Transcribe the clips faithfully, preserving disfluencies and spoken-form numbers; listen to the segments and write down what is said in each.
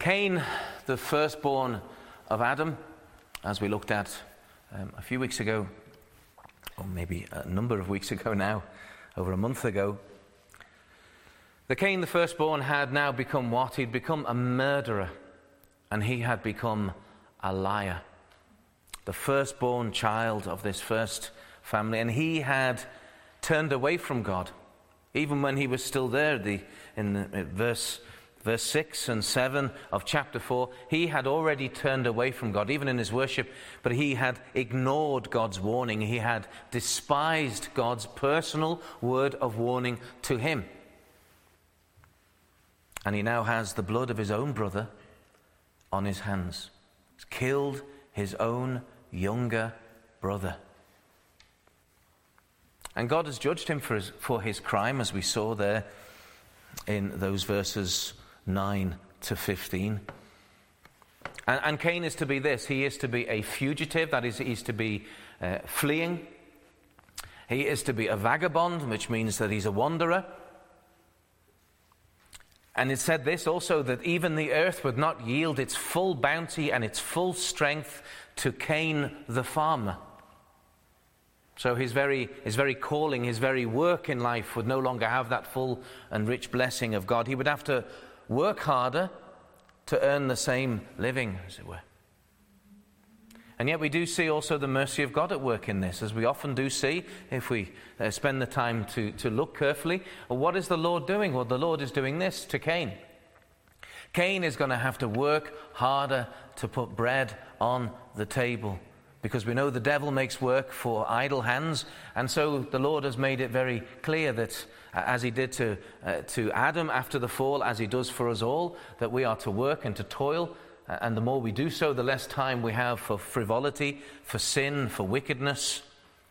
Cain, the firstborn of Adam, as we looked at um, a few weeks ago, or maybe a number of weeks ago now, over a month ago, the Cain, the firstborn, had now become what? He'd become a murderer, and he had become a liar. The firstborn child of this first family, and he had turned away from God, even when he was still there. The, in the, verse verse six and seven of chapter four, he had already turned away from God, even in his worship, but he had ignored God's warning. He had despised God's personal word of warning to him. And he now has the blood of his own brother on his hands. He's killed his own younger brother. And God has judged him for his, for his crime, as we saw there in those verses nine to fifteen. And, and Cain is to be this. He is to be a fugitive, that is, he's to be uh, fleeing. He is to be a vagabond, which means that he's a wanderer. And it said this also, that even the earth would not yield its full bounty and its full strength to Cain the farmer. So his very, his very calling, his very work in life would no longer have that full and rich blessing of God. He would have to work harder to earn the same living, as it were. And yet we do see also the mercy of God at work in this, as we often do see if we uh, spend the time to, to look carefully. Well, what is the Lord doing? Well, the Lord is doing this to Cain. Cain is going to have to work harder to put bread on the table, because we know the devil makes work for idle hands, and so the Lord has made it very clear that, uh, as he did to, uh, to Adam after the fall, as he does for us all, that we are to work and to toil, uh, and the more we do so, the less time we have for frivolity, for sin, for wickedness.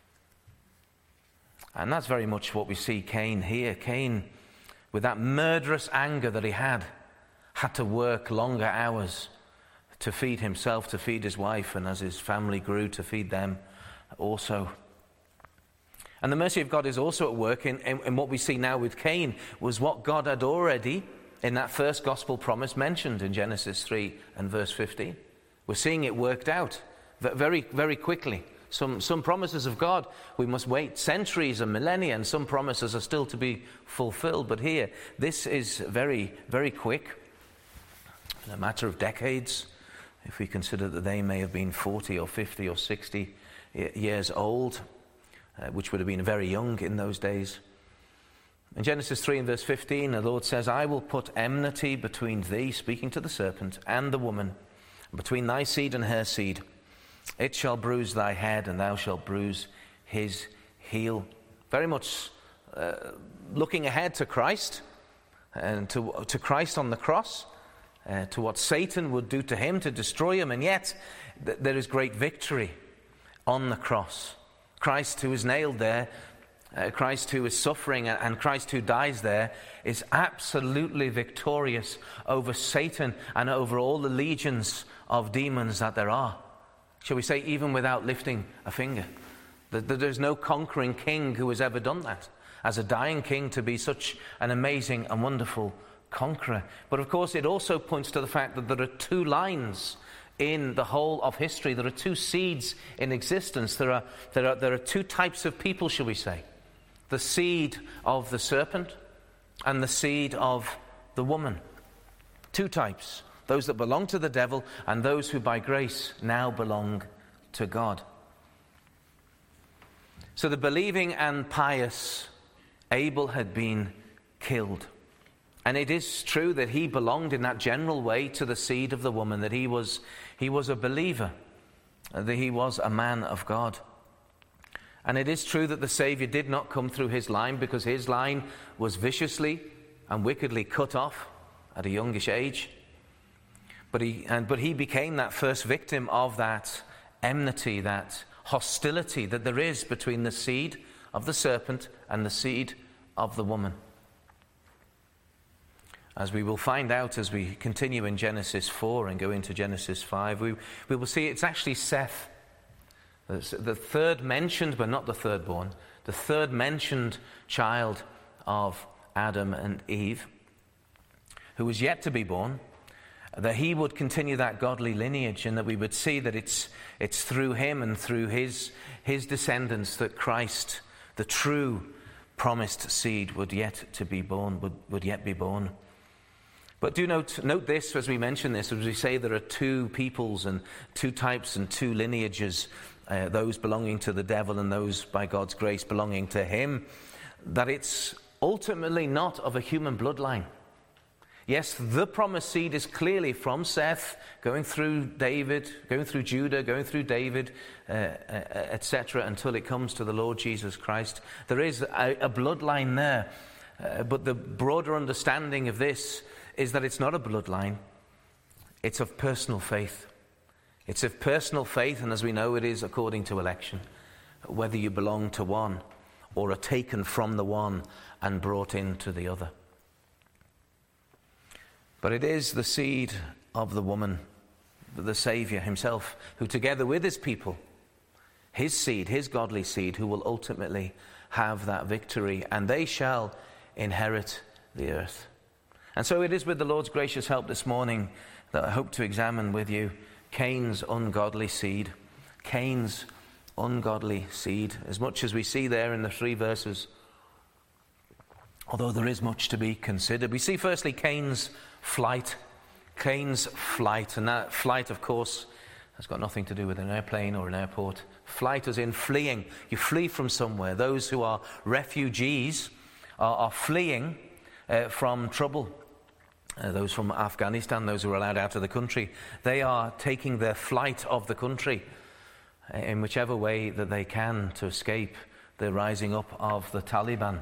And that's very much what we see Cain here. Cain, with that murderous anger that he had, had to work longer hours to feed himself, to feed his wife, and as his family grew, to feed them also. And the mercy of God is also at work in, in, in what we see now with Cain, was what God had already, in that first gospel promise, mentioned in Genesis three and verse fifteen. We're seeing it worked out very, very quickly. Some, some promises of God, we must wait centuries and millennia, and some promises are still to be fulfilled. But here, this is very, very quick, in a matter of decades. If we consider that they may have been forty or fifty or sixty years old, uh, which would have been very young in those days. In Genesis three and verse fifteen, the Lord says, I will put enmity between thee, speaking to the serpent, and the woman, between thy seed and her seed. It shall bruise thy head, and thou shalt bruise his heel. Very much uh, looking ahead to Christ, and to, to Christ on the cross. Uh, to what Satan would do to him to destroy him, and yet th- there is great victory on the cross. Christ who is nailed there, uh, Christ who is suffering, and, and Christ who dies there is absolutely victorious over Satan and over all the legions of demons that there are. Shall we say, even without lifting a finger? That, that there's no conquering king who has ever done that, as a dying king, to be such an amazing and wonderful conqueror. But of course it also points to the fact that there are two lines in the whole of history. There are two seeds in existence. There are, there are, there are two types of people, shall we say. The seed of the serpent and the seed of the woman. Two types. Those that belong to the devil and those who by grace now belong to God. So the believing and pious Abel had been killed. And it is true that he belonged in that general way to the seed of the woman, that he was, he was a believer, that he was a man of God. And it is true that the Savior did not come through his line, because his line was viciously and wickedly cut off at a youngish age. But he, and, but he became that first victim of that enmity, that hostility that there is between the seed of the serpent and the seed of the woman. As we will find out as we continue in Genesis four and go into Genesis five, we, we will see it's actually Seth, the third mentioned, but not the third born, the third mentioned child of Adam and Eve, who was yet to be born. that he would continue that godly lineage, and that we would see that it's it's through him and through his his descendants that Christ, the true promised seed, would yet to be born, would, would yet be born. But do note note this as we mention this, as we say there are two peoples and two types and two lineages, uh, those belonging to the devil and those by God's grace belonging to him, that it's ultimately not of a human bloodline. Yes, the promised seed is clearly from Seth, going through David, going through Judah, going through David, uh, uh, et cetera, until it comes to the Lord Jesus Christ. There is a, a bloodline there, uh, but the broader understanding of this is that it's not a bloodline. It's of personal faith. It's of personal faith, and as we know, it is according to election, whether you belong to one or are taken from the one and brought into the other. But it is the seed of the woman, the Saviour himself, who together with his people, his seed, his godly seed, who will ultimately have that victory, and they shall inherit the earth. And so it is with the Lord's gracious help this morning that I hope to examine with you Cain's ungodly seed. Cain's ungodly seed, as much as we see there in the three verses, although there is much to be considered. We see firstly Cain's flight. Cain's flight, and that flight, of course, has got nothing to do with an airplane or an airport. Flight as in fleeing. You flee from somewhere. Those who are refugees are, are fleeing uh, from trouble. Uh, those from Afghanistan, those who are allowed out of the country, they are taking their flight of the country uh, in whichever way that they can to escape the rising up of the Taliban.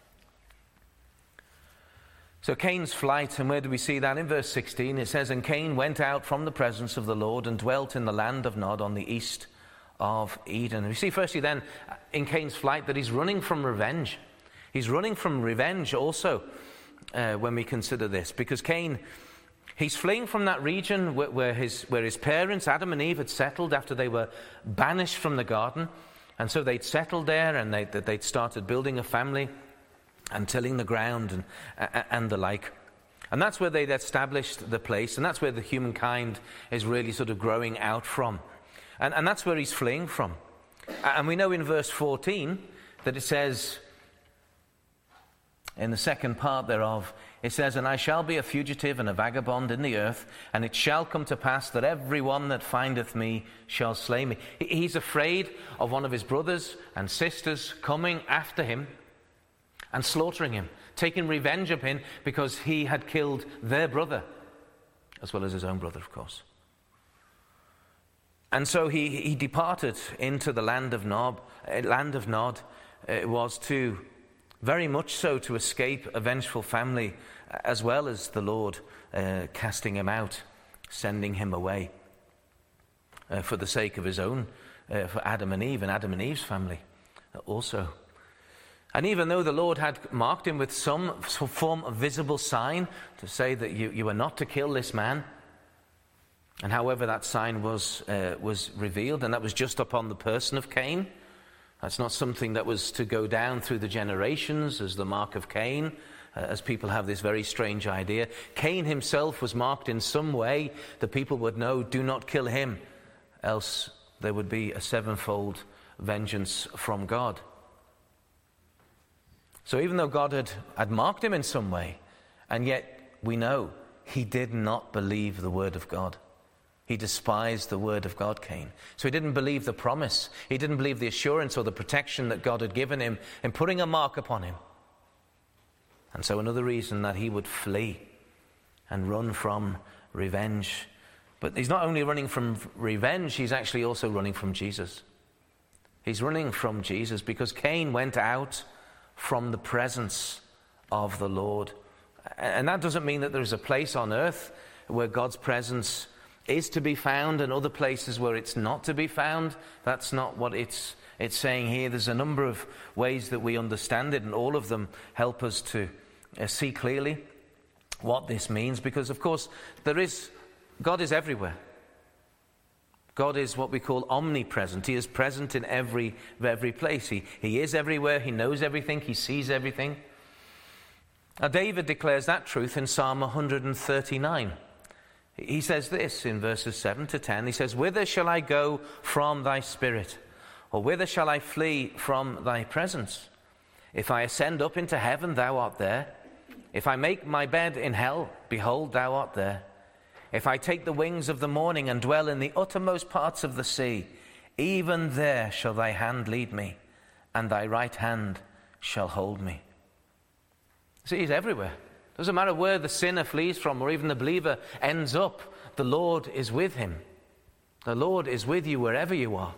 So Cain's flight, and where do we see that? In verse sixteen, it says, "And Cain went out from the presence of the Lord and dwelt in the land of Nod on the east of Eden." We see firstly then in Cain's flight that he's running from revenge. He's running from revenge also uh, when we consider this, because Cain, he's fleeing from that region where, where, his, where his parents, Adam and Eve, had settled after they were banished from the garden. And so they'd settled there, and they, they'd started building a family and tilling the ground and, and the like. And that's where they'd established the place, and that's where the humankind is really sort of growing out from. And, and that's where he's fleeing from. And we know in verse fourteen that it says, in the second part thereof, it says, "And I shall be a fugitive and a vagabond in the earth, and it shall come to pass that every one that findeth me shall slay me." He's afraid of one of his brothers and sisters coming after him and slaughtering him, taking revenge of him because he had killed their brother, as well as his own brother, of course. And so he, he departed into the land of Nod. Land of Nod. It was to, very much so, to escape a vengeful family, as well as the Lord uh, casting him out, sending him away uh, for the sake of his own, uh, for Adam and Eve and Adam and Eve's family also. And even though the Lord had marked him with some, some form of visible sign to say that you, you are not to kill this man, and however that sign was uh, was revealed, and that was just upon the person of Cain. That's not something that was to go down through the generations as the mark of Cain, uh, as people have this very strange idea. Cain himself was marked in some way that people would know, do not kill him, else there would be a sevenfold vengeance from God. So even though God had, had marked him in some way, and yet we know he did not believe the word of God. He despised the word of God, Cain. So he didn't believe the promise. He didn't believe the assurance or the protection that God had given him in putting a mark upon him. And so another reason that he would flee and run from revenge. But he's not only running from revenge, he's actually also running from Jesus. He's running from Jesus because Cain went out from the presence of the Lord. And that doesn't mean that there's a place on earth where God's presence is to be found and other places where it's not to be found. That's not what it's it's saying here. There's a number of ways that we understand it, and all of them help us to uh, see clearly what this means, because of course there is God is everywhere. God is what we call omnipresent. He is present in every every place. He, he is everywhere. He knows everything. He sees everything. Now David declares that truth in Psalm one thirty-nine. He says this in verses seven to ten. He says, "Whither shall I go from thy spirit? Or whither shall I flee from thy presence? If I ascend up into heaven, thou art there. If I make my bed in hell, behold, thou art there. If I take the wings of the morning and dwell in the uttermost parts of the sea, even there shall thy hand lead me, and thy right hand shall hold me." See, he's everywhere. Doesn't matter where the sinner flees from or even the believer ends up, the Lord is with him. The Lord is with you wherever you are.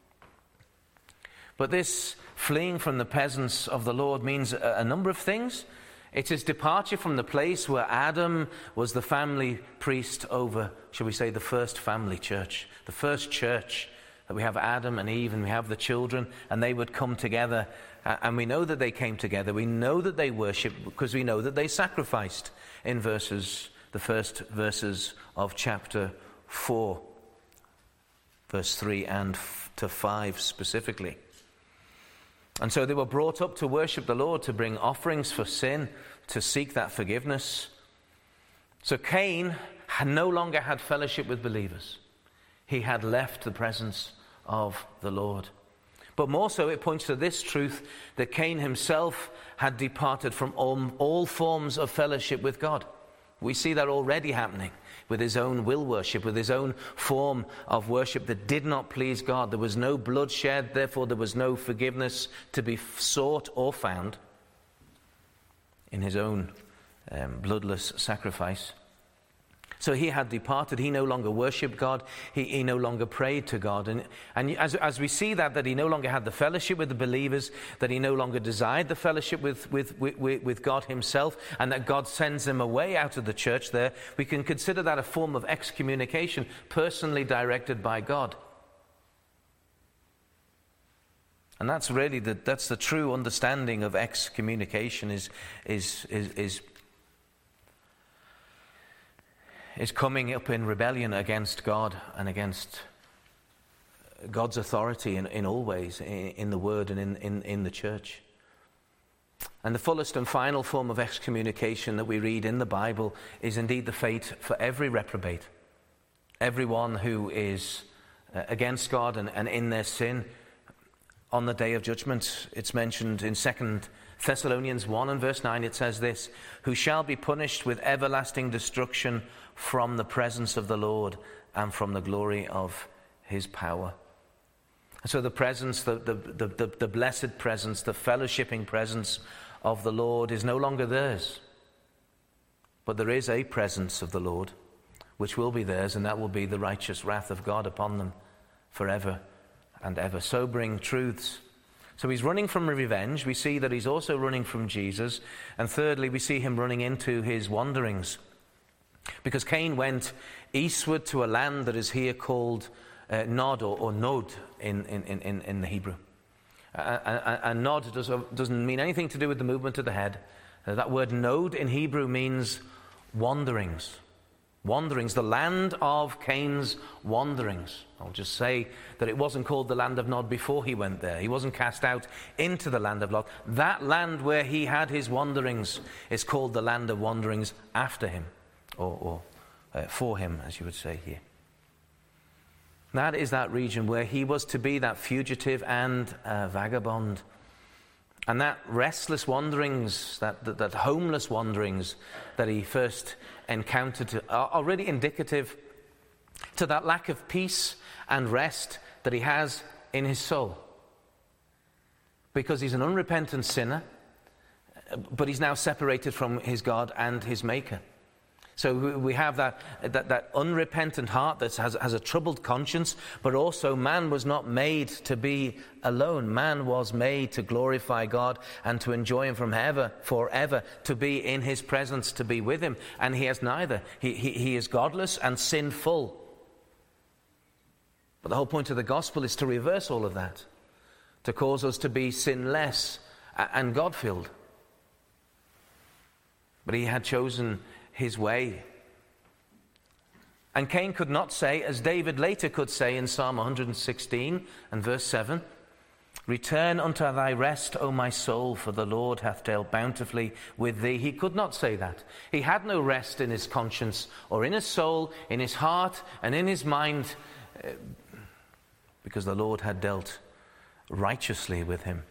But this fleeing from the presence of the Lord means a, a number of things. It's his departure from the place where Adam was the family priest over, shall we say, the first family church. The first church that we have Adam and Eve and we have the children, and they would come together. Uh, and we know that they came together. We know that they worshipped because we know that they sacrificed in verses, the first verses of chapter four, verse three and f- to five specifically. And so they were brought up to worship the Lord, to bring offerings for sin, to seek that forgiveness. So Cain had no longer had fellowship with believers. He had left the presence of the Lord. But more so, it points to this truth that Cain himself had departed from all, all forms of fellowship with God. We see that already happening with his own will worship, with his own form of worship that did not please God. There was no blood shed, therefore there was no forgiveness to be sought or found in his own um, bloodless sacrifice. So he had departed. He no longer worshipped God. He, he no longer prayed to God. And, and as, as we see that, that he no longer had the fellowship with the believers, that he no longer desired the fellowship with, with, with, with God himself, and that God sends him away out of the church there, we can consider that a form of excommunication personally directed by God. And that's really the, that's the true understanding of excommunication is, is, is, is is coming up in rebellion against God and against God's authority in, in all ways, in, in the Word and in, in, in the church. And the fullest and final form of excommunication that we read in the Bible is indeed the fate for every reprobate, everyone who is uh, against God and, and in their sin on the day of judgment. It's mentioned in Second Thessalonians one and verse nine. It says this: "Who shall be punished with everlasting destruction from the presence of the Lord and from the glory of his power." So the presence, the, the, the, the, the blessed presence, the fellowshipping presence of the Lord is no longer theirs. But there is a presence of the Lord which will be theirs, and that will be the righteous wrath of God upon them forever and ever. Sobering truths. So he's running from revenge. We see that he's also running from Jesus. And thirdly, we see him running into his wanderings. Because Cain went eastward to a land that is here called uh, Nod or, or Nod in, in, in, in the Hebrew. Uh, and Nod does, doesn't mean anything to do with the movement of the head. Uh, that word Nod in Hebrew means wanderings. Wanderings, the land of Cain's wanderings. I'll just say that it wasn't called the land of Nod before he went there. He wasn't cast out into the land of Nod. That land where he had his wanderings is called the land of wanderings after him, or, or uh, for him, as you would say here. That is that region where he was to be that fugitive and uh, vagabond. And that restless wanderings, that, that, that homeless wanderings that he first encountered are, are really indicative to that lack of peace and rest that he has in his soul. Because he's an unrepentant sinner, but he's now separated from his God and his Maker. So we have that, that, that unrepentant heart that has, has a troubled conscience, but also man was not made to be alone. Man was made to glorify God and to enjoy him from ever, forever, to be in his presence, to be with him. And he has neither. He, he, he is godless and sinful. But the whole point of the gospel is to reverse all of that, to cause us to be sinless and God-filled. But he had chosen his way. And Cain could not say, as David later could say in Psalm one hundred sixteen and verse seven, Return unto thy rest, O my soul, for the Lord hath dealt bountifully with thee. He could not say that. He had no rest in his conscience or in his soul, in his heart and in his mind, uh, because the Lord had dealt righteously with him.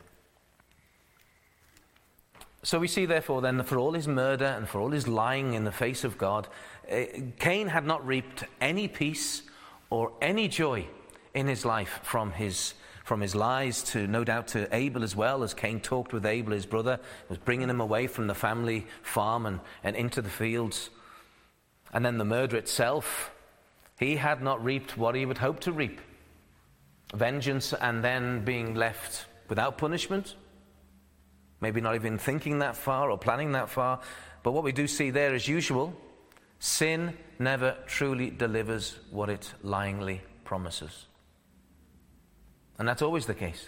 So we see, therefore, then, that for all his murder and for all his lying in the face of God, uh, Cain had not reaped any peace or any joy in his life from his from his lies, to no doubt to Abel as well, as Cain talked with Abel, his brother, was bringing him away from the family farm and, and into the fields. And then the murder itself, he had not reaped what he would hope to reap. Vengeance, and then being left without punishment. Maybe not even thinking that far or planning that far. But what we do see there, as usual, sin never truly delivers what it lyingly promises. And that's always the case.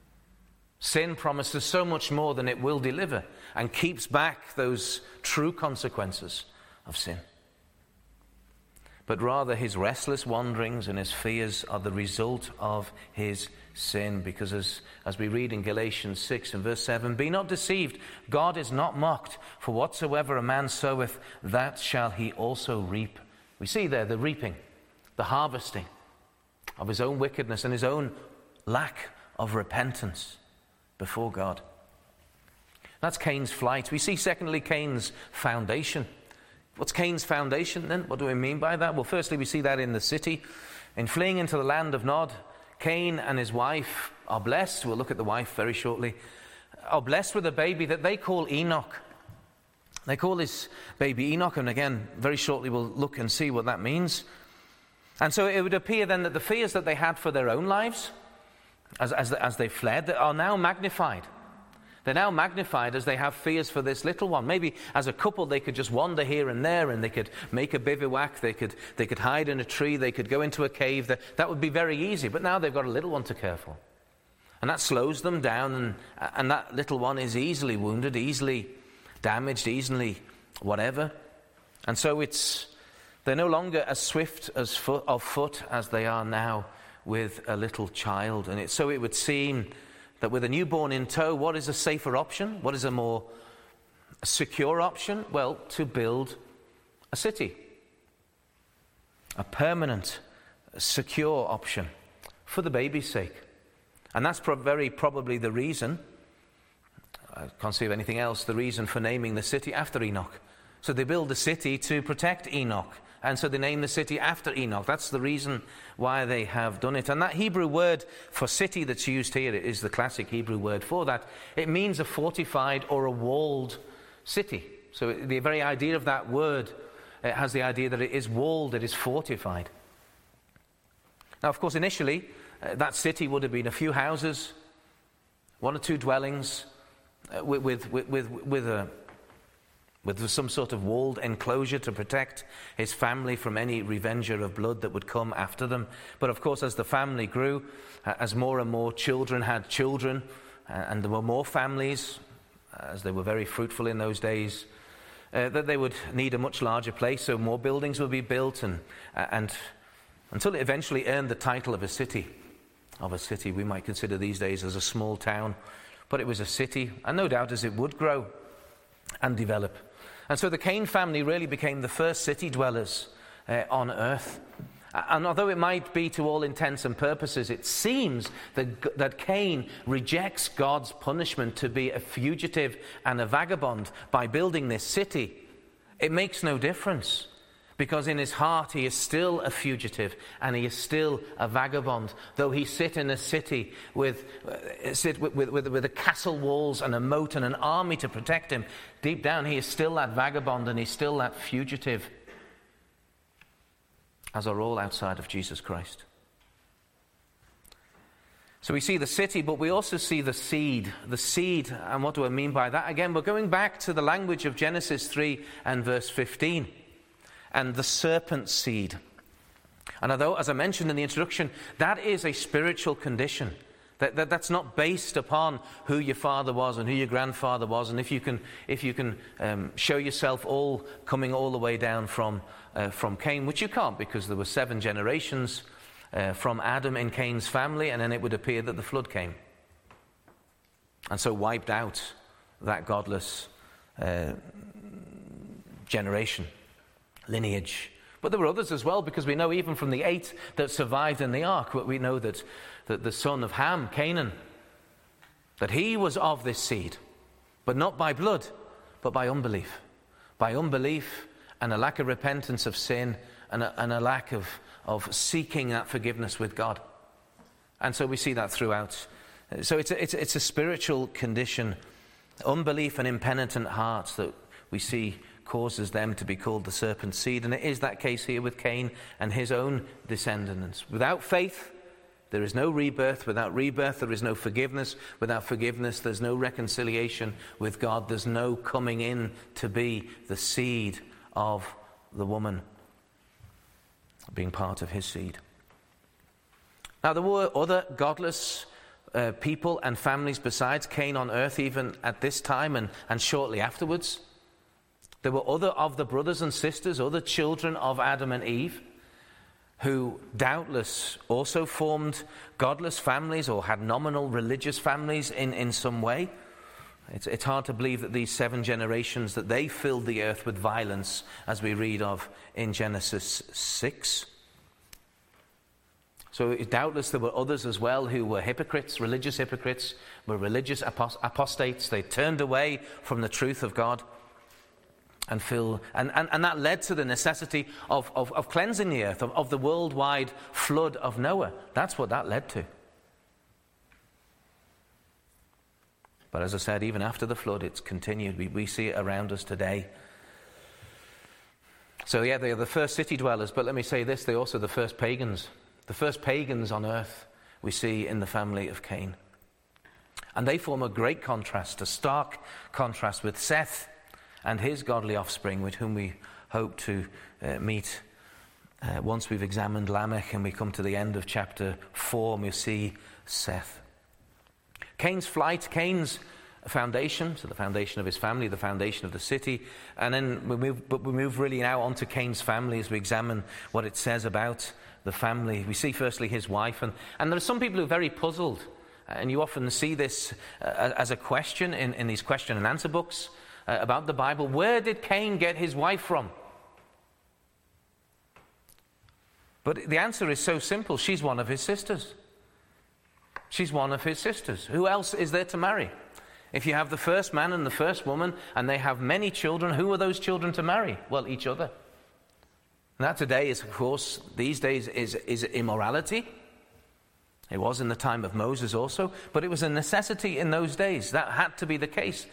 Sin promises so much more than it will deliver, and keeps back those true consequences of sin. But rather, his restless wanderings and his fears are the result of his sin. Because as, as we read in Galatians six and verse seven, be not deceived, God is not mocked, for whatsoever a man soweth, that shall he also reap. We see there the reaping, the harvesting of his own wickedness and his own lack of repentance before God. That's Cain's flight. We see, secondly, Cain's foundation. What's Cain's foundation then? What do we mean by that? Well, firstly, we see that in the city. In fleeing into the land of Nod, Cain and his wife are blessed. We'll look at the wife very shortly. Are blessed with a baby that they call Enoch. They call this baby Enoch, and again, very shortly we'll look and see what that means. And so it would appear then that the fears that they had for their own lives, As, as, as they fled, are now magnified. They're now magnified as they have fears for this little one. Maybe as a couple they could just wander here and there, and they could make a bivouac, they could they could hide in a tree, they could go into a cave. That, that would be very easy. But now they've got a little one to care for. And that slows them down, and, and that little one is easily wounded, easily damaged, easily whatever. And so it's they're no longer as swift as foot, of foot as they are now with a little child. And it, so it would seem that with a newborn in tow, what is a safer option? What is a more secure option? Well, to build a city. A permanent, secure option for the baby's sake. And that's pro- very probably the reason, I can't see of anything else, the reason for naming the city after Enoch. So they build the city to protect Enoch. And so they name the city after Enoch. That's the reason why they have done it. And that Hebrew word for city that's used here is the classic Hebrew word for that. It means a fortified or a walled city. So the very idea of that word, it has the idea that it is walled, it is fortified. Now, of course, initially, uh, that city would have been a few houses, one or two dwellings, uh, with, with, with, with, with a... with some sort of walled enclosure to protect his family from any revenger of blood that would come after them. But of course, as the family grew, as more and more children had children, and there were more families, as they were very fruitful in those days, uh, that they would need a much larger place, so more buildings would be built, and, and until it eventually earned the title of a city. Of a city we might consider these days as a small town, but it was a city, and no doubt as it would grow and develop. And so the Cain family really became the first city dwellers uh, on earth. And although it might be to all intents and purposes, it seems that, that Cain rejects God's punishment to be a fugitive and a vagabond by building this city. It makes no difference, because in his heart he is still a fugitive and he is still a vagabond. Though he sit in a city with, uh, sit with, with, with, with the castle walls and a moat and an army to protect him, deep down he is still that vagabond and he's still that fugitive, as are all outside of Jesus Christ. So we see the city, but we also see the seed. The seed, and what do I mean by that? Again, we're going back to the language of Genesis three and verse fifteen. And the serpent seed. And although, as I mentioned in the introduction, that is a spiritual condition. That, that that's not based upon who your father was and who your grandfather was, and if you can if you can um, show yourself all coming all the way down from uh, from Cain, which you can't, because there were seven generations uh, from Adam in Cain's family, and then it would appear that the flood came. and so wiped out that godless uh, generation, lineage. But there were others as well, because we know even from the eight that survived in the ark, we know that, that the son of Ham, Canaan, that he was of this seed, but not by blood, but by unbelief. By unbelief and a lack of repentance of sin and a, and a lack of, of seeking that forgiveness with God. And so we see that throughout. So it's a, it's, a, it's a spiritual condition, unbelief and impenitent hearts that we see causes them to be called the serpent's seed. And it is that case here with Cain and his own descendants. Without faith, there is no rebirth. Without rebirth, there is no forgiveness. Without forgiveness, there's no reconciliation with God. There's no coming in to be the seed of the woman, being part of his seed. Now, there were other godless uh, people and families besides Cain on earth, even at this time and, and shortly afterwards. There were other of the brothers and sisters, other children of Adam and Eve, who doubtless also formed godless families or had nominal religious families in, in some way. It's, it's hard to believe that these seven generations, that they filled the earth with violence, as we read of in Genesis six. So doubtless there were others as well who were hypocrites, religious hypocrites, were religious apostates. They turned away from the truth of God. And, fill, and, and, and that led to the necessity of, of, of cleansing the earth, of, of the worldwide flood of Noah. That's what that led to. But as I said, even after the flood, it's continued. We, we see it around us today. So yeah, they are the first city dwellers, but let me say this, they're also the first pagans. The first pagans on earth we see in the family of Cain. And they form a great contrast, a stark contrast with Seth and his godly offspring, with whom we hope to uh, meet uh, once we've examined Lamech and we come to the end of chapter four and we see Seth. Cain's flight, Cain's foundation, so the foundation of his family, the foundation of the city, and then we move, but we move really now on to Cain's family as we examine what it says about the family. We see firstly his wife, and, and there are some people who are very puzzled, and you often see this uh, as a question in, in these question and answer books Uh, about the Bible. Where did Cain get his wife from? But the answer is so simple. She's one of his sisters. She's one of his sisters. Who else is there to marry? If you have the first man and the first woman, and they have many children, who are those children to marry? Well, each other. And that today is, of course, these days is, is immorality. It was in the time of Moses also, but it was a necessity in those days. That had to be the case.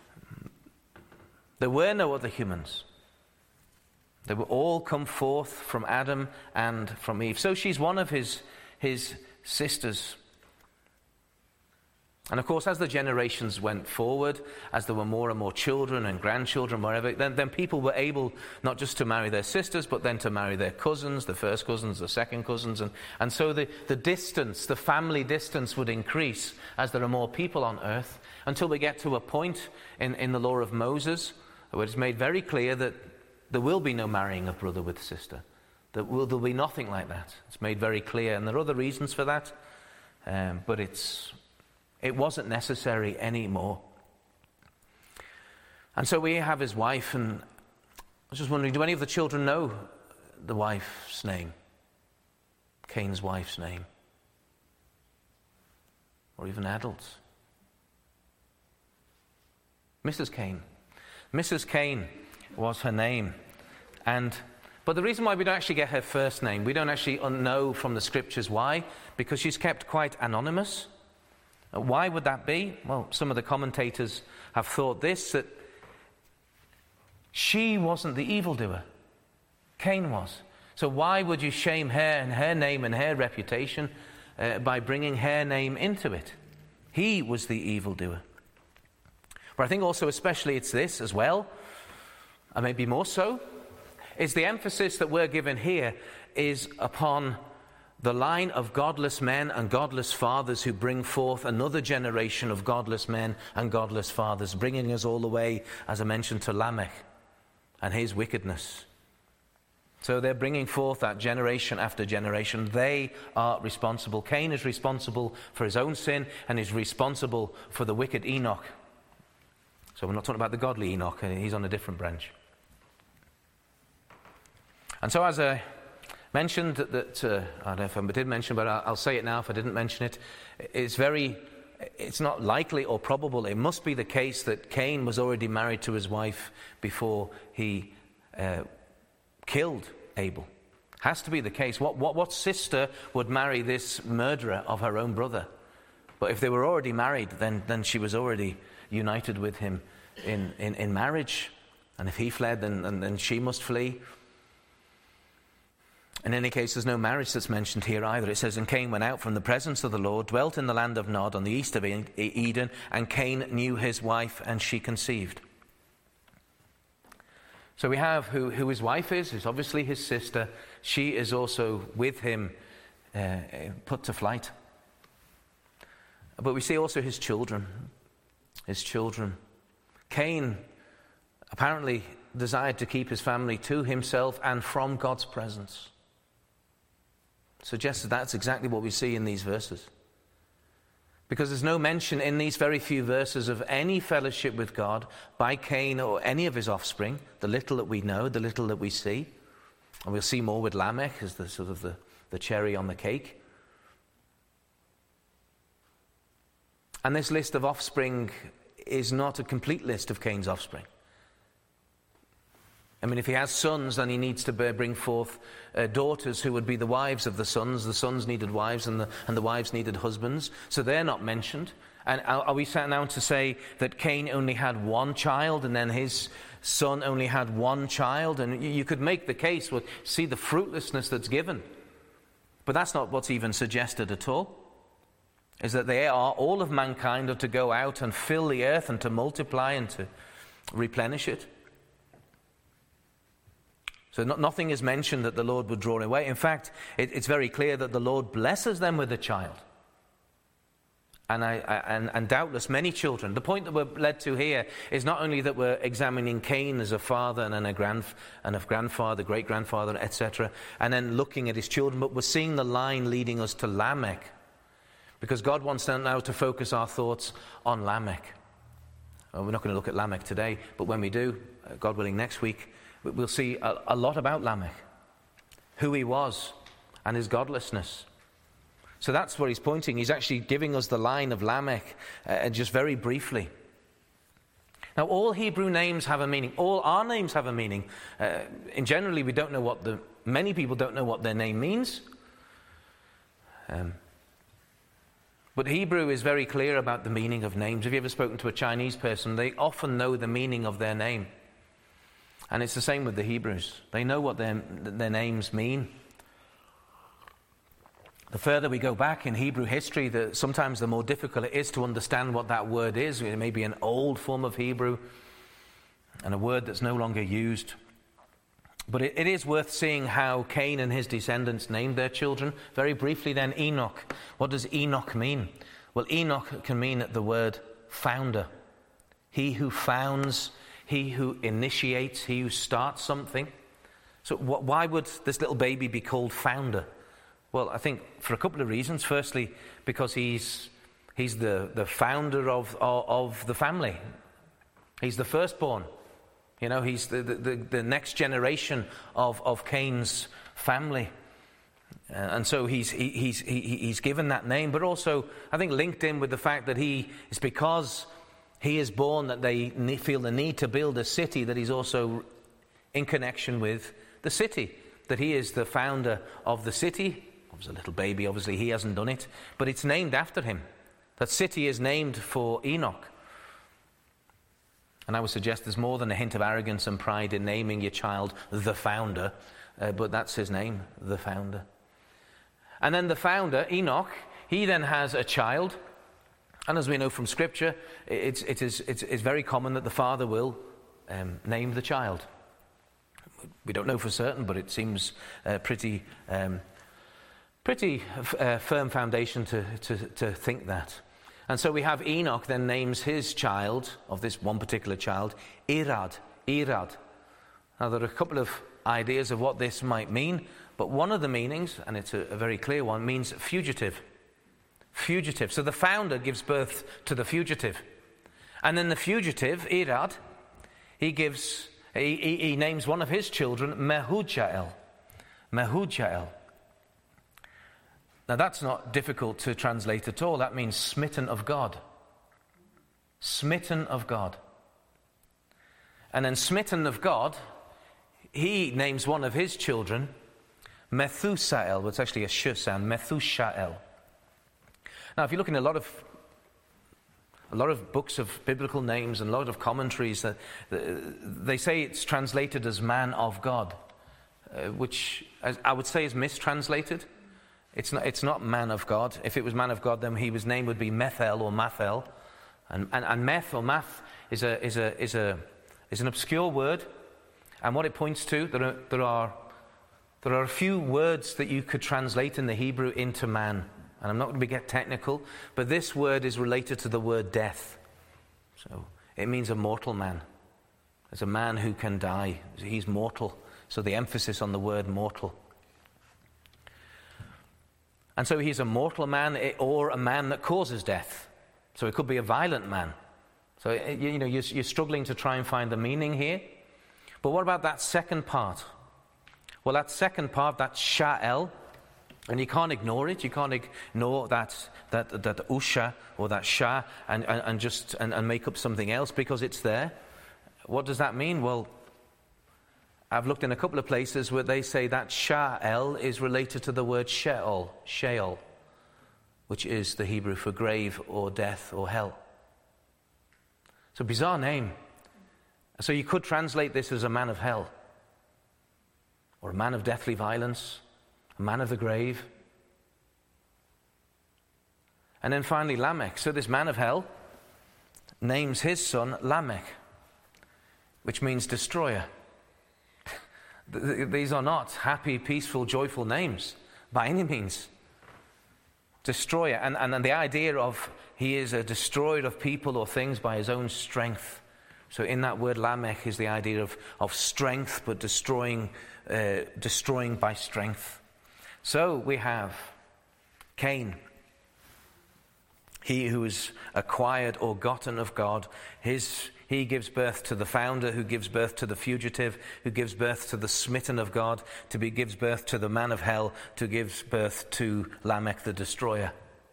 There were no other humans. They were all come forth from Adam and from Eve. So she's one of his, his sisters. And of course, as the generations went forward, as there were more and more children and grandchildren, wherever, then, then people were able not just to marry their sisters, but then to marry their cousins, the first cousins, the second cousins. And, and so the, the distance, the family distance would increase as there are more people on earth, until we get to a point in, in the law of Moses where it's made very clear that there will be no marrying of brother with sister. There will, there'll be nothing like that. It's made very clear, and there are other reasons for that, um, but it's it wasn't necessary anymore. And so we have his wife, and I was just wondering, do any of the children know the wife's name? Cain's wife's name? Or even adults? Missus Cain. Missus Cain was her name. And but the reason why we don't actually get her first name, we don't actually know from the scriptures why, because she's kept quite anonymous. Why would that be? Well, some of the commentators have thought this, that she wasn't the evildoer. Cain was. So why would you shame her and her name and her reputation uh, by bringing her name into it? He was the evildoer. But I think also especially it's this as well, and maybe more so, is the emphasis that we're given here is upon the line of godless men and godless fathers who bring forth another generation of godless men and godless fathers, bringing us all the way, as I mentioned, to Lamech and his wickedness. So they're bringing forth that generation after generation. They are responsible. Cain is responsible for his own sin and is responsible for the wicked Enoch. So we're not talking about the godly Enoch. He's on a different branch. And so as I mentioned, that, that uh, I don't know if I did mention, but I'll, I'll say it now if I didn't mention it. It's very, it's not likely or probable. It must be the case that Cain was already married to his wife before he uh, killed Abel. Has to be the case. What, what, what sister would marry this murderer of her own brother? But if they were already married, then, then she was already united with him in, in, in marriage. And if he fled, then, then, then she must flee. In any case, there's no marriage that's mentioned here either. It says, and Cain went out from the presence of the Lord, dwelt in the land of Nod on the east of Eden, and Cain knew his wife, and she conceived. So we have who, who his wife is, is obviously his sister. She is also with him uh, put to flight. But we see also his children. His children. Cain apparently desired to keep his family to himself and from God's presence. Suggests that that's exactly what we see in these verses. Because there's no mention in these very few verses of any fellowship with God by Cain or any of his offspring, the little that we know, the little that we see. And we'll see more with Lamech as the sort of the, the cherry on the cake. And this list of offspring is not a complete list of Cain's offspring. I mean, if he has sons, then he needs to bring forth uh, daughters who would be the wives of the sons. The sons needed wives and the, and the wives needed husbands. So they're not mentioned. And are, are we sat now to say that Cain only had one child and then his son only had one child? And you, you could make the case, well, see the fruitlessness that's given. But that's not what's even suggested at all. Is that they are, all of mankind are to go out and fill the earth and to multiply and to replenish it. So not, nothing is mentioned that the Lord would draw away. In fact, it, it's very clear that the Lord blesses them with a child. And, I, I, and, and doubtless many children. The point that we're led to here is not only that we're examining Cain as a father and then a, grand, and a grandfather, great-grandfather, et cetera, and then looking at his children, but we're seeing the line leading us to Lamech. Because God wants now to focus our thoughts on Lamech. Well, we're not going to look at Lamech today, but when we do, God willing, next week, we'll see a, a lot about Lamech, who he was, and his godlessness. So that's where he's pointing. He's actually giving us the line of Lamech, uh, just very briefly. Now, all Hebrew names have a meaning. All our names have a meaning. Uh, and generally, we don't know what the, many people don't know what their name means. Um, but Hebrew is very clear about the meaning of names. Have you ever spoken to a Chinese person? They often know the meaning of their name. And it's the same with the Hebrews. They know what their, their names mean. The further we go back in Hebrew history, the, sometimes the more difficult it is to understand what that word is. It may be an old form of Hebrew and a word that's no longer used. But it, it is worth seeing how Cain and his descendants named their children. Very briefly then, Enoch. What does Enoch mean? Well, Enoch can mean the word founder. He who founds, he who initiates, he who starts something. So wh- why would this little baby be called founder? Well, I think for a couple of reasons. Firstly, because he's he's the, the founder of, of, of the family. He's the firstborn. You know, he's the, the, the next generation of, of Cain's family. Uh, and so he's, he, he's, he, he's given that name, but also I think linked in with the fact that he is because he is born that they feel the need to build a city, that he's also in connection with the city, that he is the founder of the city. He was a little baby, obviously he hasn't done it, but it's named after him. That city is named for Enoch. And I would suggest there's more than a hint of arrogance and pride in naming your child the founder, uh, but that's his name, the founder. And then the founder, Enoch, he then has a child. And as we know from Scripture, it's, it is, it's, it's very common that the father will um, name the child. We don't know for certain, but it seems uh, pretty um, pretty uh, firm foundation to, to, to think that. And so we have Enoch then names his child, of this one particular child, Irad. Irad. Now there are a couple of ideas of what this might mean, but one of the meanings, and it's a, a very clear one, means fugitive. Fugitive. So the founder gives birth to the fugitive. And then the fugitive, Irad, he gives, he, he, he names one of his children Mehujael. Mehujael. Now that's not difficult to translate at all. That means smitten of God. Smitten of God. And then smitten of God, he names one of his children Methusael. Well, it's actually a sh sound, Methushael. Now, if you look in a lot of a lot of books of biblical names and a lot of commentaries, that uh, they say it's translated as man of God, uh, which I would say is mistranslated. It's not, it's not man of God. If it was man of God, then he, his name would be Methel or Mathel, and and, and Meth or Math is a is a is a is an obscure word, and what it points to, there are there are there are a few words that you could translate in the Hebrew into man. And I'm not going to get technical, but this word is related to the word death. So it means a mortal man. It's a man who can die. He's mortal. So the emphasis on the word mortal. And so he's a mortal man or a man that causes death. So it could be a violent man. So, you know, you're struggling to try and find the meaning here. But what about that second part? Well, that second part, that Sha'el, and you can't ignore it. You can't ignore that that that usha or that sha and, and, and just and, and make up something else because it's there. What does that mean? Well, I've looked in a couple of places where they say that sha'el is related to the word sheol, sheol, which is the Hebrew for grave or death or hell. It's a bizarre name. So you could translate this as a man of hell or a man of deathly violence. A man of the grave. And then finally Lamech. So this man of hell names his son Lamech, which means destroyer. These are not happy, peaceful, joyful names by any means. Destroyer. And, and, and the idea of he is a destroyer of people or things by his own strength. So in that word Lamech is the idea of, of strength, but destroying, uh, destroying by strength. So we have Cain, he who is acquired or gotten of God. His, he gives birth to the founder, who gives birth to the fugitive, who gives birth to the smitten of God, to be gives birth to the man of hell, to gives birth to Lamech the destroyer.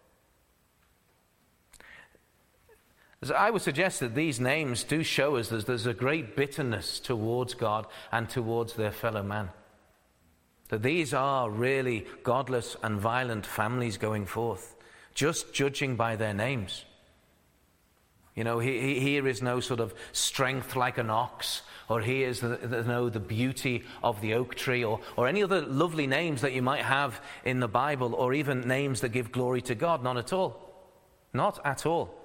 So I would suggest that these names do show us that there's a great bitterness towards God and towards their fellow man. That these are really godless and violent families going forth, just judging by their names. You know, he, he, here is no sort of strength like an ox, or here is the, the, no, the beauty of the oak tree, or, or any other lovely names that you might have in the Bible, or even names that give glory to God. Not at all. Not at all.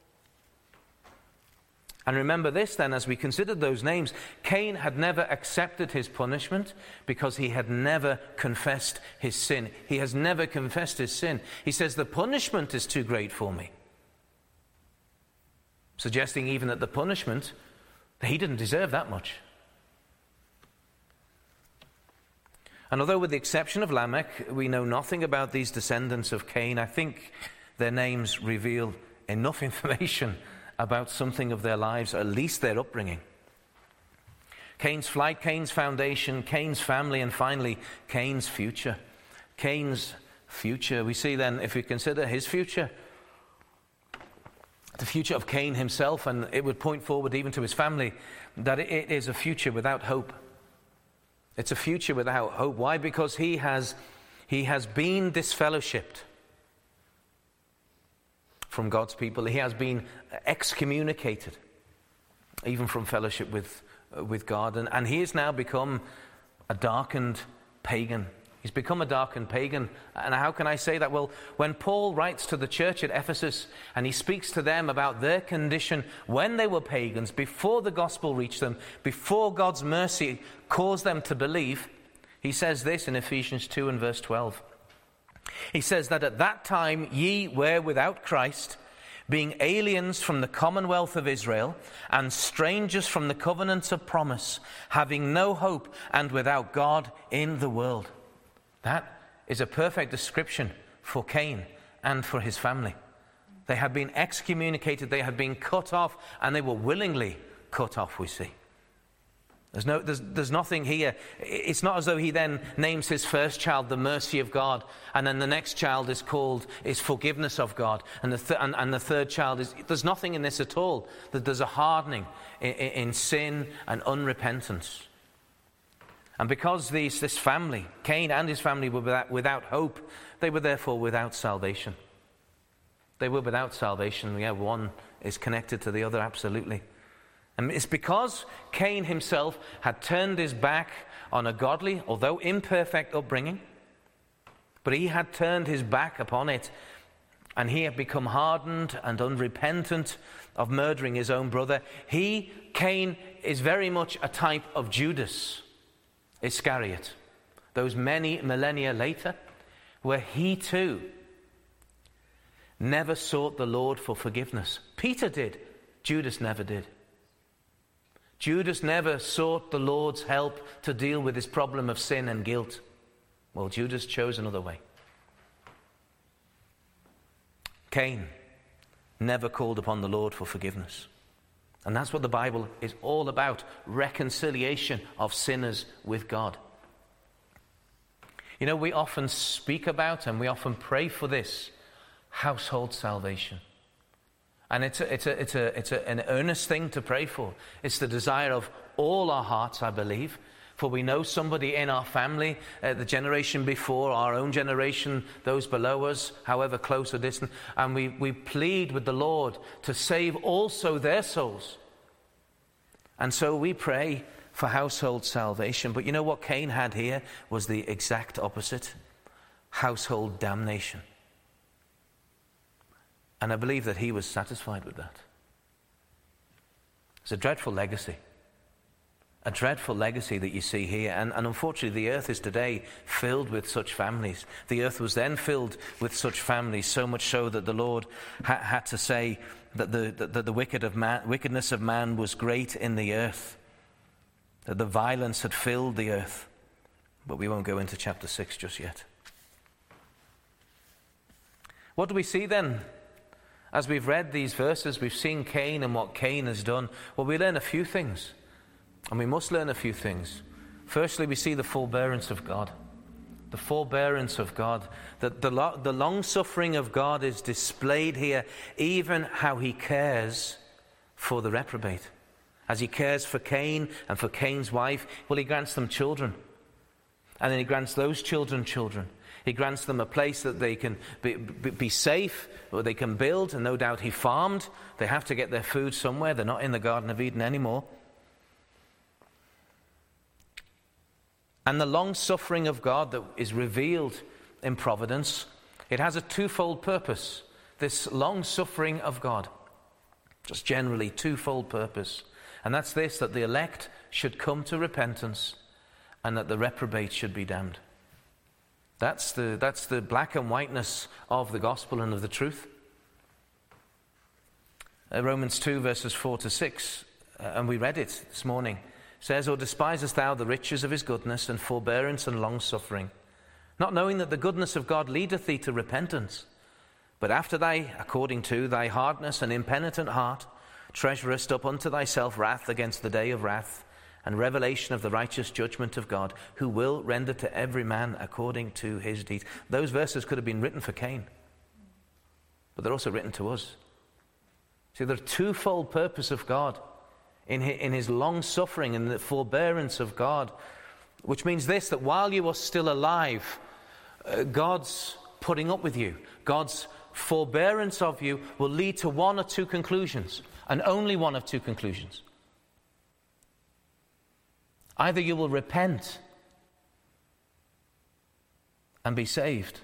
And remember this then, as we considered those names, Cain had never accepted his punishment because he had never confessed his sin. He has never confessed his sin. He says, the punishment is too great for me. Suggesting even that the punishment, he didn't deserve that much. And although with the exception of Lamech, we know nothing about these descendants of Cain, I think their names reveal enough information about something of their lives, or at least their upbringing. Cain's flight, Cain's foundation, Cain's family, and finally, Cain's future. Cain's future. We see then, if we consider his future, the future of Cain himself, and it would point forward even to his family, that it is a future without hope. It's a future without hope. Why? Because he has, he has been disfellowshipped from God's people. He has been excommunicated even from fellowship with uh, with God, and, and he has now become a darkened pagan. He's become a darkened pagan. And how can I say that? Well, when Paul writes to the church at Ephesus and he speaks to them about their condition when they were pagans, before the gospel reached them, before God's mercy caused them to believe, he says this in Ephesians two and verse twelve. He says that at that time ye were without Christ, being aliens from the commonwealth of Israel and strangers from the covenants of promise, having no hope and without God in the world. That is a perfect description for Cain and for his family. They had been excommunicated, they had been cut off, and they were willingly cut off, we see. There's, no, there's, there's nothing here. It's not as though he then names his first child the mercy of God, and then the next child is called is forgiveness of God, and the, th- and, and the third child is... There's nothing in this at all. That there's a hardening in, in sin and unrepentance. And because these, this family, Cain and his family, were without, without hope, they were therefore without salvation. They were without salvation. Yeah, one is connected to the other, absolutely. And it's because Cain himself had turned his back on a godly, although imperfect, upbringing. But he had turned his back upon it, and he had become hardened and unrepentant of murdering his own brother. He, Cain, is very much a type of Judas Iscariot, those many millennia later, where he too never sought the Lord for forgiveness. Peter did. Judas never did. Judas never sought the Lord's help to deal with his problem of sin and guilt. Well, Judas chose another way. Cain never called upon the Lord for forgiveness. And that's what the Bible is all about, reconciliation of sinners with God. You know, we often speak about and we often pray for this, household salvation. And it's a, it's a, it's a, it's a, an earnest thing to pray for. It's the desire of all our hearts, I believe. For we know somebody in our family, uh, the generation before, our own generation, those below us, however close or distant, and we, we plead with the Lord to save also their souls. And so we pray for household salvation. But you know what Cain had here was the exact opposite. Household damnation. And I believe that he was satisfied with that. It's a dreadful legacy. A dreadful legacy that you see here. And, and unfortunately, the earth is today filled with such families. The earth was then filled with such families, so much so that the Lord ha- had to say that the, that the wicked of man, wickedness of man was great in the earth, that the violence had filled the earth. But we won't go into chapter six just yet. What do we see then? As we've read these verses, we've seen Cain and what Cain has done. Well, we learn a few things. And we must learn a few things. Firstly, we see the forbearance of God. The forbearance of God. That the, lo- the long-suffering of God is displayed here, even how he cares for the reprobate. As he cares for Cain and for Cain's wife, well, he grants them children. And then he grants those children children. He grants them a place that they can be, be, be safe, or they can build. And no doubt he farmed. They have to get their food somewhere. They're not in the Garden of Eden anymore. And the long-suffering of God that is revealed in providence, it has a twofold purpose. This long-suffering of God, just generally twofold purpose. And that's this, that the elect should come to repentance and that the reprobate should be damned. That's the, that's the black and whiteness of the gospel and of the truth. Uh, Romans two, verses four to six, uh, and we read it this morning. Says, or despisest thou the riches of his goodness and forbearance and long-suffering, not knowing that the goodness of God leadeth thee to repentance, but after thy, according to thy hardness and impenitent heart, treasurest up unto thyself wrath against the day of wrath and revelation of the righteous judgment of God, who will render to every man according to his deeds. Those verses could have been written for Cain, but they're also written to us. See, the twofold purpose of God in his, in his long-suffering and the forbearance of God, which means this, that while you are still alive, uh, God's putting up with you. God's forbearance of you will lead to one or two conclusions, and only one of two conclusions. Either you will repent and be saved,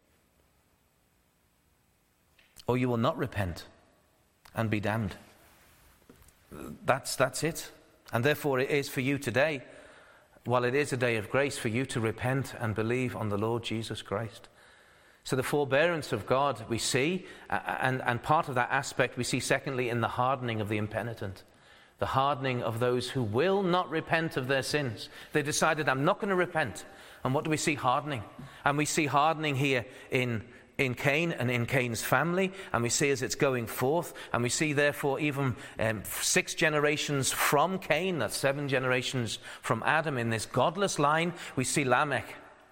or you will not repent and be damned. That's, that's it. And therefore it is for you today, while it is a day of grace, for you to repent and believe on the Lord Jesus Christ. So the forbearance of God we see, and, and part of that aspect we see secondly in the hardening of the impenitent. The hardening of those who will not repent of their sins. They decided, I'm not going to repent. And what do we see hardening? And we see hardening here in, in Cain and in Cain's family. And we see as it's going forth. And we see therefore even um, six generations from Cain, that's seven generations from Adam in this godless line. We see Lamech.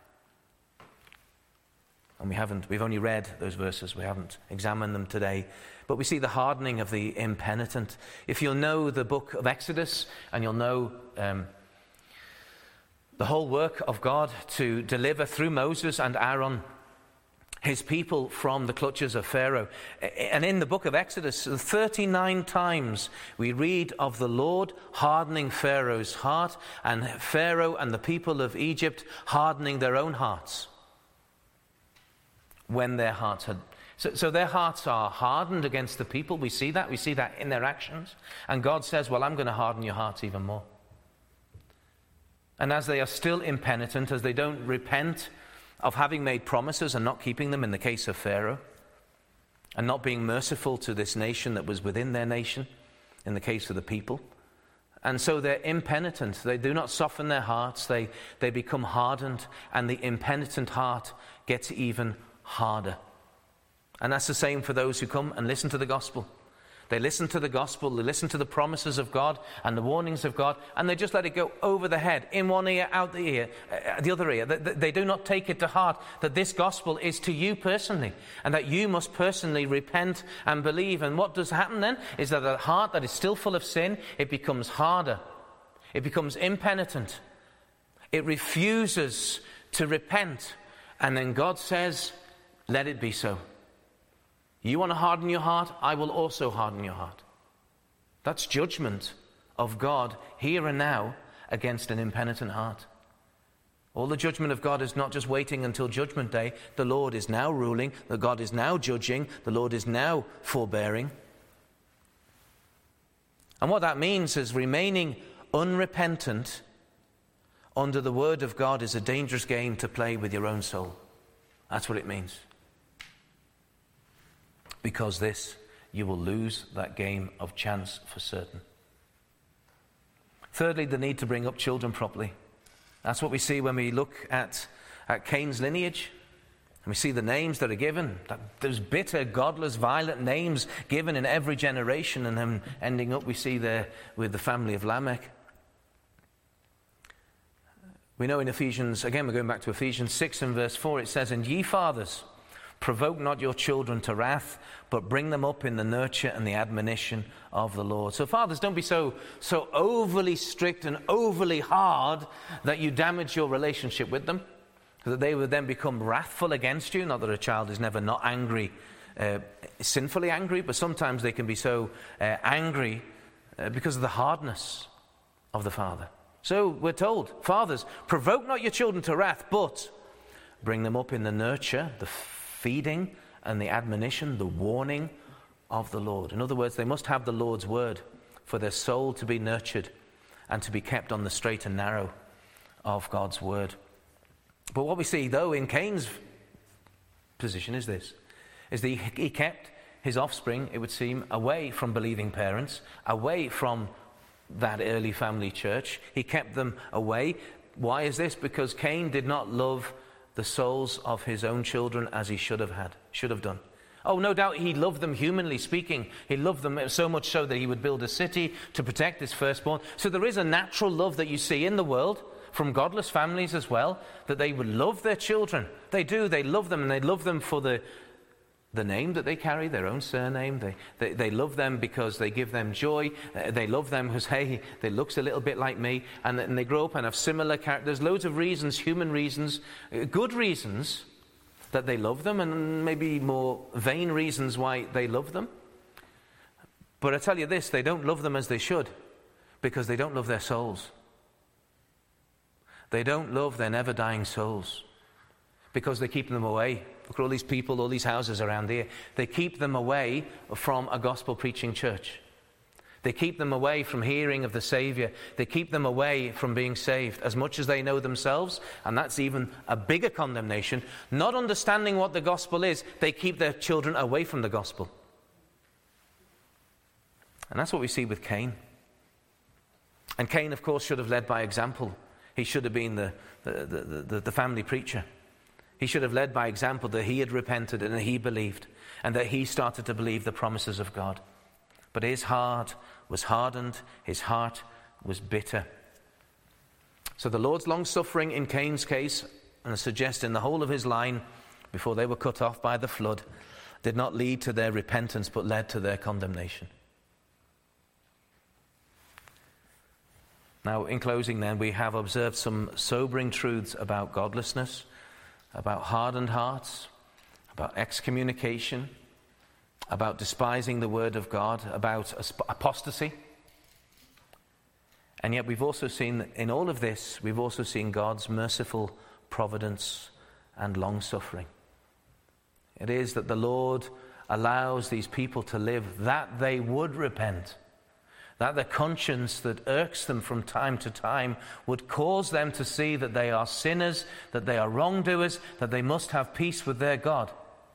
And we haven't, we've only read those verses, we haven't examined them today. But we see the hardening of the impenitent. If you'll know the book of Exodus, and you'll know um, the whole work of God to deliver through Moses and Aaron his people from the clutches of Pharaoh. And in the book of Exodus, thirty-nine times we read of the Lord hardening Pharaoh's heart, and Pharaoh and the people of Egypt hardening their own hearts. When their hearts had... So, so their hearts are hardened against the people. We see that. We see that in their actions. And God says, well, I'm going to harden your hearts even more. And as they are still impenitent, as they don't repent of having made promises and not keeping them in the case of Pharaoh, and not being merciful to this nation that was within their nation, in the case of the people. And so they're impenitent. They do not soften their hearts. They, they become hardened, and the impenitent heart gets even harder. And that's the same for those who come and listen to the gospel. They listen to the gospel, they listen to the promises of God and the warnings of God, and they just let it go over the head, in one ear, out the ear, uh, the other ear. They, they do not take it to heart that this gospel is to you personally, and that you must personally repent and believe. And what does happen then is that a heart that is still full of sin, it becomes harder. It becomes impenitent. It refuses to repent. And then God says, let it be so. You want to harden your heart? I will also harden your heart. That's judgment of God here and now against an impenitent heart. All the judgment of God is not just waiting until judgment day. The Lord is now ruling. The God is now judging. The Lord is now forbearing. And what that means is remaining unrepentant under the word of God is a dangerous game to play with your own soul. That's what it means. Because this, you will lose that game of chance for certain. Thirdly, the need to bring up children properly. That's what we see when we look at, at Cain's lineage. And we see the names that are given, that, those bitter, godless, violent names given in every generation, and then ending up we see there with the family of Lamech. We know in Ephesians, again we're going back to Ephesians six and verse four, it says, and ye fathers, provoke not your children to wrath, but bring them up in the nurture and the admonition of the Lord. So fathers, don't be so, so overly strict and overly hard that you damage your relationship with them, that they would then become wrathful against you. Not that a child is never not angry, uh, sinfully angry, but sometimes they can be so uh, angry uh, because of the hardness of the father. So we're told, fathers, provoke not your children to wrath, but bring them up in the nurture, the feeding and the admonition, the warning of the Lord. In other words, they must have the Lord's word for their soul to be nurtured and to be kept on the straight and narrow of God's word. But what we see, though, in Cain's position is this, is that he kept his offspring, it would seem, away from believing parents, away from that early family church. He kept them away. Why is this? Because Cain did not love the souls of his own children as he should have had, should have done. Oh, no doubt he loved them humanly speaking. He loved them so much so that he would build a city to protect his firstborn. So there is a natural love that you see in the world from godless families as well, that they would love their children. They do, they love them, and they love them for the the name that they carry, their own surname. They, they, they love them because they give them joy. Uh, they love them because, hey, they looks a little bit like me. And, and they grow up and have similar characters. There's loads of reasons, human reasons, uh, good reasons that they love them, and maybe more vain reasons why they love them. But I tell you this, they don't love them as they should, because they don't love their souls. They don't love their never-dying souls, because they keep them away. Look at all these people, all these houses around here. They keep them away from a gospel-preaching church. They keep them away from hearing of the Savior. They keep them away from being saved as much as they know themselves, and that's even a bigger condemnation. Not understanding what the gospel is, they keep their children away from the gospel. And that's what we see with Cain. And Cain, of course, should have led by example. He should have been the, the, the, the, the family preacher. He should have led by example that he had repented and that he believed, and that he started to believe the promises of God. But his heart was hardened, his heart was bitter. So the Lord's long-suffering in Cain's case, and I suggest in the whole of his line, before they were cut off by the flood, did not lead to their repentance, but led to their condemnation. Now, in closing then, we have observed some sobering truths about godlessness, about hardened hearts, about excommunication, about despising the word of God, about apostasy. And yet we've also seen, in all of this, we've also seen God's merciful providence and long-suffering. It is that the Lord allows these people to live that they would repent, that the conscience that irks them from time to time would cause them to see that they are sinners, that they are wrongdoers, that they must have peace with their God.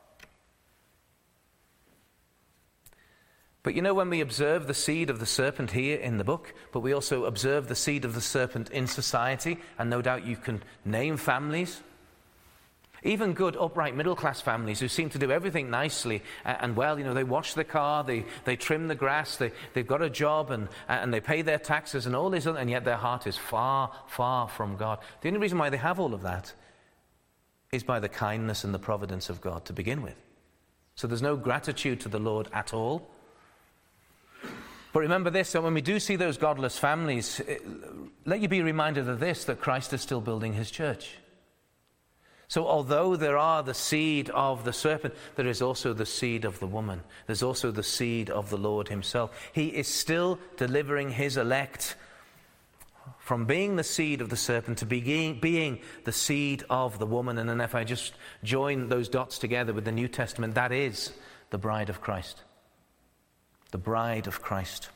But you know, when we observe the seed of the serpent here in the book, but we also observe the seed of the serpent in society, and no doubt you can name families, even good, upright, middle-class families who seem to do everything nicely and well. You know, they wash the car, they, they trim the grass, they, they've got a job, and, and they pay their taxes and all this, and yet their heart is far, far from God. The only reason why they have all of that is by the kindness and the providence of God to begin with. So there's no gratitude to the Lord at all. But remember this, that when we do see those godless families, it, let you be reminded of this, that Christ is still building his church. So although there are the seed of the serpent, there is also the seed of the woman. There's also the seed of the Lord himself. He is still delivering his elect from being the seed of the serpent to being, being the seed of the woman. And then if I just join those dots together with the New Testament, that is the bride of Christ. The bride of Christ.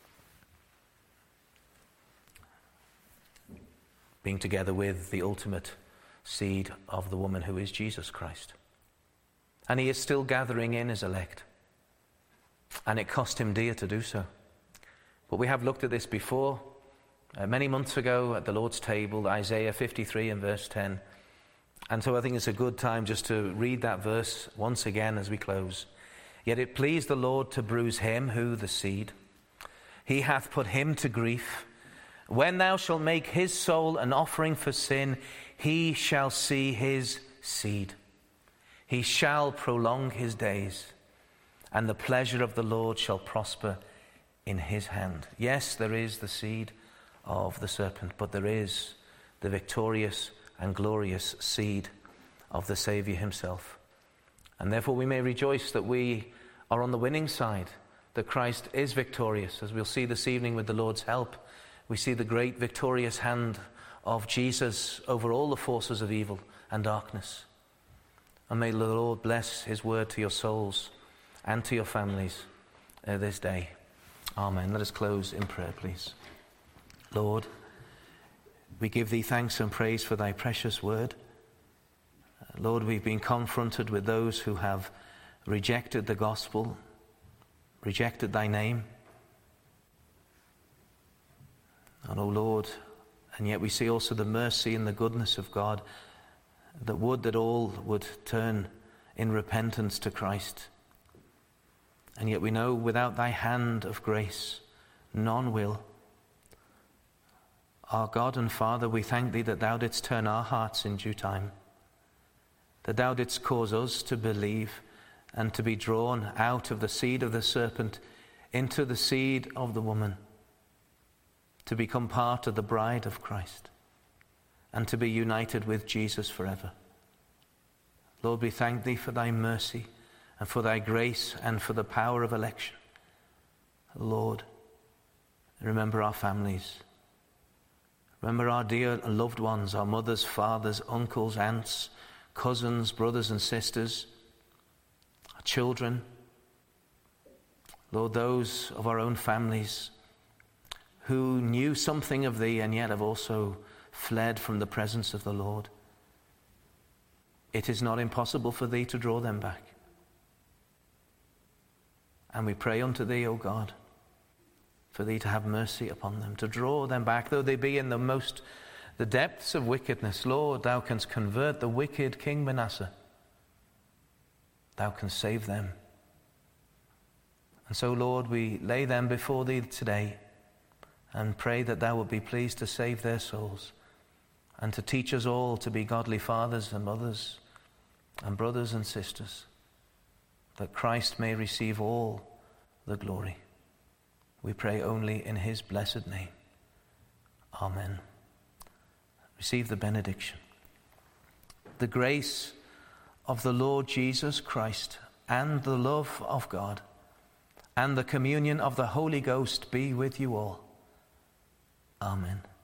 Being together with the ultimate seed of the woman who is Jesus Christ. And he is still gathering in his elect. And it cost him dear to do so. But we have looked at this before, uh, many months ago at the Lord's table, Isaiah fifty-three and verse ten. And so I think it's a good time just to read that verse once again as we close. Yet it pleased the Lord to bruise him, who the seed. He hath put him to grief. When thou shalt make his soul an offering for sin, he shall see his seed. He shall prolong his days, and the pleasure of the Lord shall prosper in his hand. Yes, there is the seed of the serpent, but there is the victorious and glorious seed of the Savior himself. And therefore we may rejoice that we are on the winning side, that Christ is victorious. As we'll see this evening with the Lord's help, we see the great victorious hand of Jesus over all the forces of evil and darkness. And may the Lord bless his word to your souls and to your families uh, this day. Amen. Let us close in prayer, please. Lord, we give thee thanks and praise for thy precious word. Uh, Lord, we've been confronted with those who have rejected the gospel, rejected thy name. And, oh Lord, and yet we see also the mercy and the goodness of God, that would that all would turn in repentance to Christ. And yet we know without thy hand of grace, none will. Our God and Father, we thank thee that thou didst turn our hearts in due time, that thou didst cause us to believe and to be drawn out of the seed of the serpent into the seed of the woman, to become part of the bride of Christ and to be united with Jesus forever. Lord, we thank thee for thy mercy and for thy grace and for the power of election. Lord, remember our families. Remember our dear loved ones, our mothers, fathers, uncles, aunts, cousins, brothers and sisters, our children. Lord, those of our own families who knew something of thee and yet have also fled from the presence of the Lord. It is not impossible for thee to draw them back. And we pray unto thee, O God, for thee to have mercy upon them, to draw them back, though they be in the most, the depths of wickedness. Lord, thou canst convert the wicked King Manasseh. Thou canst save them. And so, Lord, we lay them before thee today and pray that thou wilt be pleased to save their souls and to teach us all to be godly fathers and mothers and brothers and sisters, that Christ may receive all the glory. We pray only in his blessed name. Amen. Receive the benediction. The grace of the Lord Jesus Christ and the love of God and the communion of the Holy Ghost be with you all. Amen.